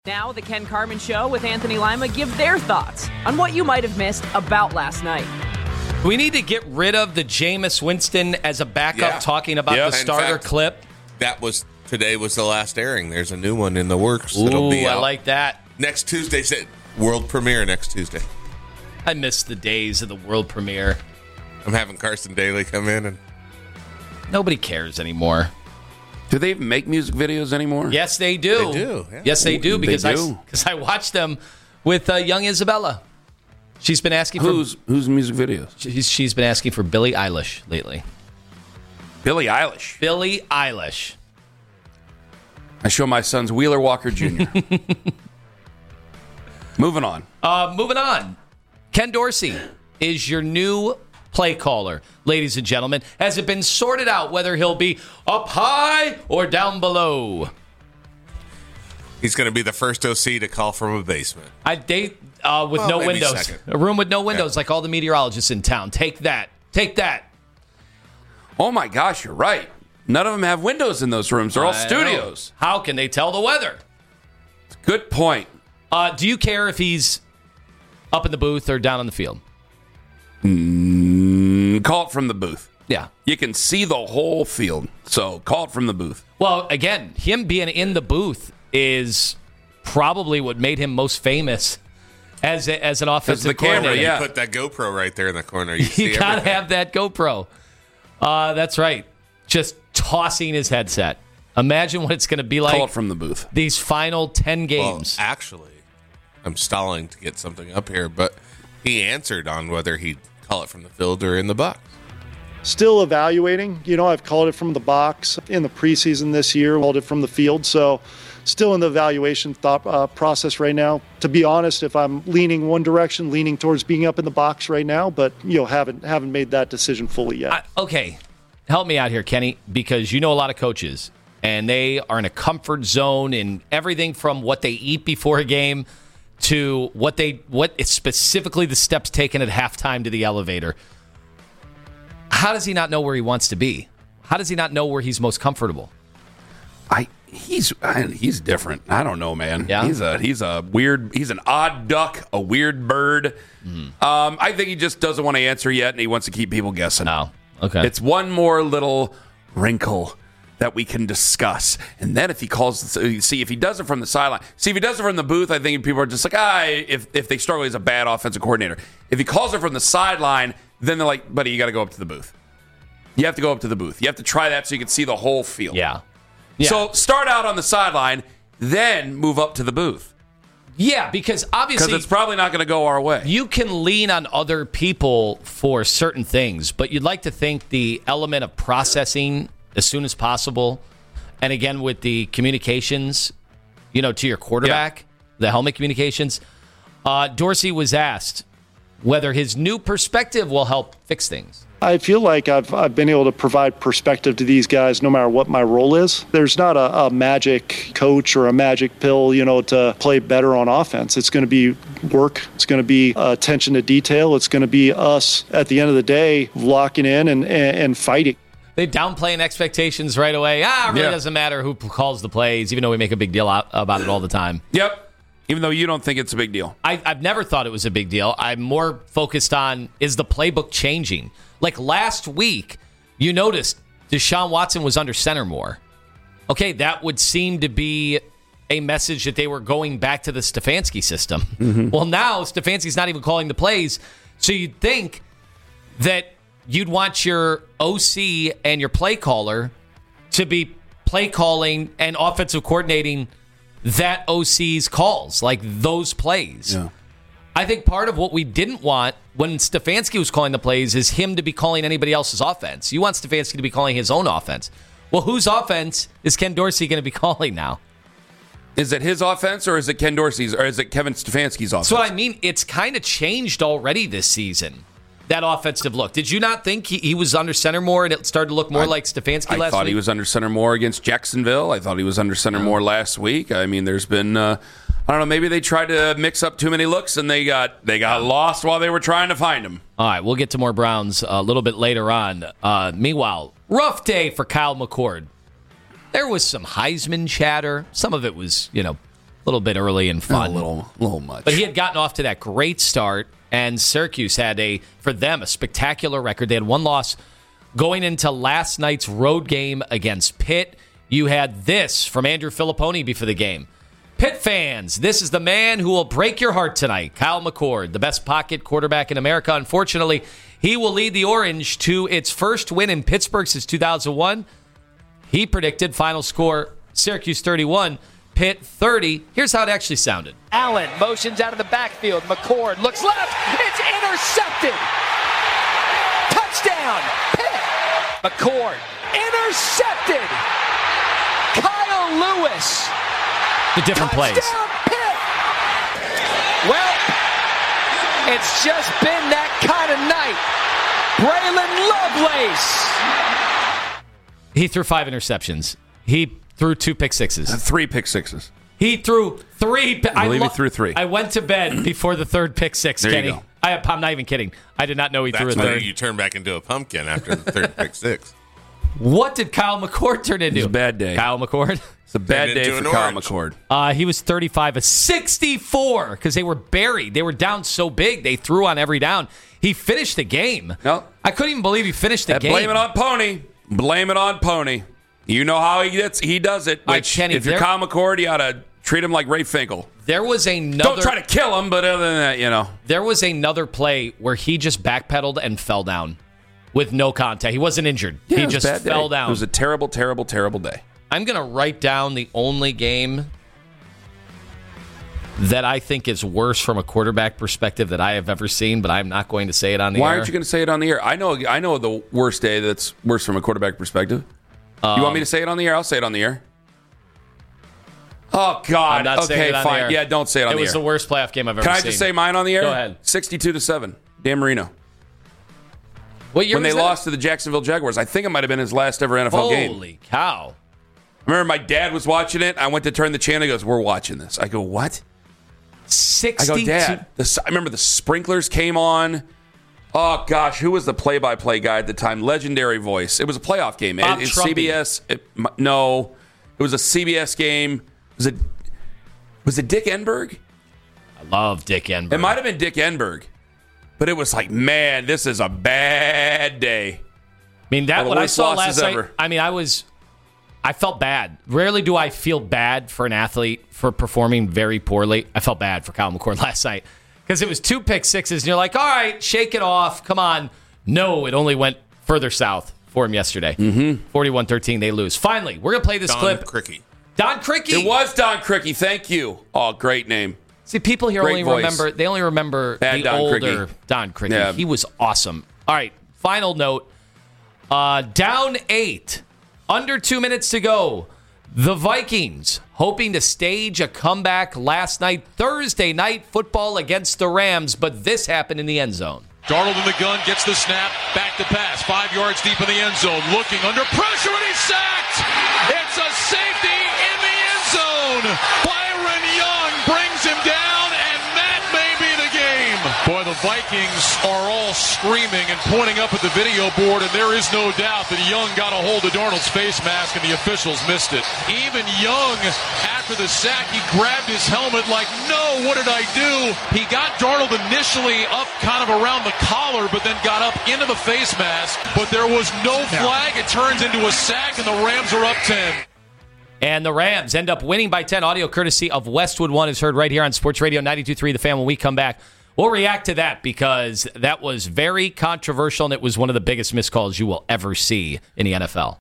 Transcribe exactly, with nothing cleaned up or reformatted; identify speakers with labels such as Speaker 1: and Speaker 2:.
Speaker 1: Now, the Ken Carman Show with Anthony Lima give their thoughts on what you might have missed about last night.
Speaker 2: We need to get rid of the Jameis Winston as a backup
Speaker 3: Yeah.
Speaker 2: talking about
Speaker 3: Yep.
Speaker 2: the
Speaker 3: In
Speaker 2: starter
Speaker 3: fact,
Speaker 2: clip.
Speaker 3: That was today was the last airing. There's a new one in the works.
Speaker 2: Ooh,
Speaker 3: It'll be
Speaker 2: I
Speaker 3: out
Speaker 2: like that.
Speaker 3: next Tuesday. Said world premiere next Tuesday.
Speaker 2: I miss the days of the world premiere.
Speaker 3: I'm having Carson Daly come in and
Speaker 2: Nobody cares anymore.
Speaker 4: Do they even make music videos anymore?
Speaker 2: Yes, they do.
Speaker 3: They do, yeah.
Speaker 2: Yes, they do
Speaker 4: They
Speaker 2: because I
Speaker 4: do?
Speaker 2: because I watched them with uh, young Isabella. She's been asking for
Speaker 4: Who's who's music videos?
Speaker 2: she's, she's been asking for Billie Eilish lately.
Speaker 4: Billie Eilish.
Speaker 2: Billie Eilish.
Speaker 4: I show my sons Wheeler Walker Junior Moving on.
Speaker 2: Uh, moving on. Ken Dorsey is your new play caller, ladies and gentlemen. Has it been sorted out whether he'll be up high or down below?
Speaker 3: he's going to be the first O C to call from a basement.
Speaker 2: I date uh, with
Speaker 3: Well,
Speaker 2: no
Speaker 3: maybe
Speaker 2: windows.
Speaker 3: second.
Speaker 2: A room with no windows,
Speaker 3: Yeah.
Speaker 2: like all the meteorologists in town. Take that. Take that.
Speaker 4: Oh my gosh, you're right. None of them have windows in those rooms. They're all
Speaker 2: I
Speaker 4: studios.
Speaker 2: know. How can they tell the weather?
Speaker 4: Good point.
Speaker 2: Uh, do you care if he's up in the booth or down on the field?
Speaker 4: Mm, call it from the booth.
Speaker 2: Yeah.
Speaker 4: You can see the whole field, so call it from the booth.
Speaker 2: Well, again, him being in the booth is probably what made him most famous as a, as an offensive
Speaker 4: the camera,
Speaker 2: coordinator.
Speaker 4: yeah.
Speaker 3: You put that GoPro right there in the corner. You, see
Speaker 2: You gotta
Speaker 3: everything.
Speaker 2: have that GoPro. Uh, that's right. Just tossing his headset. Imagine what it's going to be like
Speaker 4: Call it from the booth.
Speaker 2: these final ten
Speaker 3: Well,
Speaker 2: games.
Speaker 3: actually, I'm stalling to get something up here, but he answered on whether he'd call it from the field or in the box.
Speaker 5: Still evaluating. You know, I've called it from the box in the preseason this year, called it from the field. So still in the evaluation thought uh, process right now. To be honest, if I'm leaning one direction, leaning towards being up in the box right now, but, you know, haven't haven't made that decision fully yet.
Speaker 2: I, okay, help me out here, Kenny, because you know a lot of coaches, and they are in a comfort zone in everything from what they eat before a game to what they what is specifically the steps taken at halftime to the elevator. How does he not know where he wants to be? How does he not know where he's most comfortable?
Speaker 4: I he's I, he's different. I don't know, man.
Speaker 2: Yeah?
Speaker 4: He's a he's a weird. He's an odd duck, a weird bird.
Speaker 2: Mm-hmm.
Speaker 4: Um, I think he just doesn't want to answer yet, and he wants to keep people guessing.
Speaker 2: Oh, okay.
Speaker 4: It's one more little wrinkle that we can discuss, and then if he calls, see if he does it from the sideline. See if he does it from the booth. I think people are just like, ah, if if they struggle, he's a bad offensive coordinator. If he calls it from the sideline, then they're like, buddy, you got to go up to the booth. You have to go up to the booth. You have to try that so you can see the whole field.
Speaker 2: yeah. Yeah.
Speaker 4: So start out on the sideline, then move up to the booth.
Speaker 2: Yeah, because
Speaker 4: Because
Speaker 2: obviously
Speaker 4: it's probably not going to go our way.
Speaker 2: you can lean on other people for certain things, but you'd like to think the element of processing as soon as possible, and again with the communications, you know, to your quarterback, the helmet communications. Uh, Dorsey was asked whether his new perspective will help fix things.
Speaker 5: I feel like I've I've been able to provide perspective to these guys no matter what my role is. There's not a, a magic coach or a magic pill, you know, to play better on offense. It's going to be work. It's going to be uh, attention to detail. It's going to be us at the end of the day locking in and, and, and fighting.
Speaker 2: They downplaying expectations right away. Ah, it really
Speaker 4: Yeah.
Speaker 2: doesn't matter who calls the plays, even though we make a big deal out about it all the time.
Speaker 4: Yep. Even though you don't think it's a big deal.
Speaker 2: I, I've never thought it was a big deal. I'm more focused on, is the playbook changing? Like last week, you noticed Deshaun Watson was under center more. Okay, that would seem to be a message that they were going back to the Stefanski system.
Speaker 4: Mm-hmm.
Speaker 2: Well, now Stefanski's not even calling the plays, so you'd think that you'd want your O C and your play caller to be play calling and offensive coordinating that O C's calls, like those plays.
Speaker 4: Yeah.
Speaker 2: I think part of what we didn't want when Stefanski was calling the plays is him to be calling anybody else's offense. You want Stefanski to be calling his own offense. Well, whose offense is Ken Dorsey going to be calling now?
Speaker 4: Is it his offense or is it Ken Dorsey's or is it Kevin Stefanski's offense?
Speaker 2: That's what I mean. It's kind of changed already this season, that offensive look. Did you not think he, he was under center more and it started to look more
Speaker 4: I,
Speaker 2: like Stefanski
Speaker 4: I
Speaker 2: last
Speaker 4: thought
Speaker 2: week?
Speaker 4: he was under center more against Jacksonville. I thought he was under center
Speaker 2: Oh.
Speaker 4: more last week. I mean, there's been, uh, I don't know, maybe they tried to mix up too many looks and they got they got lost while they were trying to find him.
Speaker 2: All right, we'll get to more Browns a little bit later on. Uh, meanwhile, rough day for Kyle McCord. There was some Heisman chatter. Some of it was, you know, little bit early and fun.
Speaker 4: A little, little much.
Speaker 2: But he had gotten off to that great start, and Syracuse had, a for them, a spectacular record. They had one loss going into last night's road game against Pitt. You had this from Andrew Filipponi before the game. Pitt fans, this is the man who will break your heart tonight. Kyle McCord, the best pocket quarterback in America. Unfortunately, he will lead the Orange to its first win in Pittsburgh since two thousand one. He predicted final score Syracuse thirty-one, Pitt thirty. Here's how it actually sounded.
Speaker 6: Allen motions out of the backfield. McCord looks left. It's intercepted. Touchdown, Pitt. McCord intercepted. Kyle Lewis.
Speaker 2: The different plays.
Speaker 6: Touchdown, Pitt. Well, it's just been that kind of night. Braylon Lovelace.
Speaker 2: He threw five interceptions. He threw two pick sixes.
Speaker 4: Three pick sixes.
Speaker 2: He threw three.
Speaker 4: I believe lo- he threw three.
Speaker 2: I went to bed before the third pick six,
Speaker 4: there
Speaker 2: Kenny.
Speaker 4: You go.
Speaker 2: I, I'm not even kidding. I did not know he
Speaker 3: That's
Speaker 2: threw a
Speaker 3: why
Speaker 2: third.
Speaker 3: you turn back into a pumpkin after the third pick six.
Speaker 2: What did Kyle McCord turn into?
Speaker 4: It was a bad day.
Speaker 2: Kyle McCord?
Speaker 4: It's a bad
Speaker 3: Turned
Speaker 4: day
Speaker 3: into
Speaker 4: for
Speaker 3: an
Speaker 4: Kyle
Speaker 3: orange.
Speaker 4: McCord.
Speaker 2: Uh, he was thirty-five of sixty-four because they were buried. They were down so big. They threw on every down. He finished the game.
Speaker 4: No.
Speaker 2: I couldn't even believe he finished the
Speaker 4: That
Speaker 2: game.
Speaker 4: blame it on Pony. Blame it on Pony. You know how he gets. He does it.
Speaker 2: All right,
Speaker 4: Which,
Speaker 2: Kenny,
Speaker 4: if you're
Speaker 2: there-
Speaker 4: Kyle McCord, you ought to treat him like Ray Finkel.
Speaker 2: There was another.
Speaker 4: Don't try to kill him, but other than that, you know.
Speaker 2: There was another play where he just backpedaled and fell down with no contact. He wasn't injured.
Speaker 4: Yeah,
Speaker 2: he
Speaker 4: it was a
Speaker 2: just
Speaker 4: bad day.
Speaker 2: fell down.
Speaker 4: It was a terrible, terrible, terrible day.
Speaker 2: I'm going to write down the only game that I think is worse from a quarterback perspective that I have ever seen, but I'm not going to say it on the
Speaker 4: Why
Speaker 2: air.
Speaker 4: aren't you going to say it on the air? I know. I know the worst day that's worse from a quarterback perspective.
Speaker 2: Um,
Speaker 4: you want me to say it on the air? I'll say it on the air. Oh God!
Speaker 2: I'm not
Speaker 4: okay,
Speaker 2: saying it on
Speaker 4: fine.
Speaker 2: the air.
Speaker 4: Yeah, don't say it on
Speaker 2: It
Speaker 4: the
Speaker 2: was
Speaker 4: air.
Speaker 2: the worst playoff game I've ever
Speaker 4: Can I
Speaker 2: seen.
Speaker 4: just say mine on the air?
Speaker 2: Go ahead.
Speaker 4: Sixty-two to seven. Dan Marino.
Speaker 2: What year
Speaker 4: When they
Speaker 2: was that?
Speaker 4: lost to the Jacksonville Jaguars, I think it might have been his last ever N F L game.
Speaker 2: Holy cow.
Speaker 4: I remember my dad was watching it. I went to turn the channel. He goes, "We're watching this." I go, "What?" I
Speaker 2: sixty-two.
Speaker 4: go, "Dad." The, I remember the sprinklers came on. Oh gosh, who was the play-by-play guy at the time? Legendary voice. It was a playoff game.
Speaker 2: Bob
Speaker 4: It- it's
Speaker 2: Trumpy.
Speaker 4: C B S. It, no, it was a C B S game. Was it? Was it Dick Enberg?
Speaker 2: I love Dick Enberg.
Speaker 4: It might have been Dick Enberg, but it was like, man, this is a bad day.
Speaker 2: I mean, that
Speaker 4: One of the
Speaker 2: what I
Speaker 4: worst
Speaker 2: saw
Speaker 4: losses
Speaker 2: last night,
Speaker 4: ever.
Speaker 2: I mean, I was, I felt bad. Rarely do I feel bad for an athlete for performing very poorly. I felt bad for Kyle McCord last night because it was two pick sixes, and you're like, all right, shake it off. Come on. No, it only went further south for him yesterday. Mm-hmm. forty-one thirteen, they lose. Finally, we're going to play this
Speaker 3: Don
Speaker 2: clip.
Speaker 3: Cricky.
Speaker 2: Don Cricky.
Speaker 4: It was Don Cricky. Thank you. Oh, great name.
Speaker 2: See, people here
Speaker 4: Great
Speaker 2: only
Speaker 4: voice.
Speaker 2: remember they only remember
Speaker 4: Bad
Speaker 2: the
Speaker 4: Don
Speaker 2: older
Speaker 4: Cricky.
Speaker 2: Don Cricky.
Speaker 4: Yeah.
Speaker 2: He was awesome. All right, final note. Uh, down eight, under two minutes to go. The Vikings hoping to stage a comeback last night, Thursday night football against the Rams, but this happened in the end zone.
Speaker 7: Darnold in the gun, gets the snap, back to pass, five yards deep in the end zone, looking under pressure, and he's sacked! It's a safety in the end zone! Byron Young brings him down, and that may be the game! Boy, the Vikings are all screaming and pointing up at the video board, and there is no doubt that Young got a hold of Darnold's face mask, and the officials missed it. Even Young, after the sack, he grabbed his helmet like, no, what did I do? He got Darnold initially up kind of around the collar, but then got up into the face mask. But there was no flag. It turns into a sack, and the Rams are up ten.
Speaker 2: And the Rams end up winning by ten. Audio courtesy of Westwood One is heard right here on Sports Radio ninety-two point three The Fan. When we come back, we'll react to that because that was very controversial, and it was one of the biggest missed calls you will ever see in the N F L.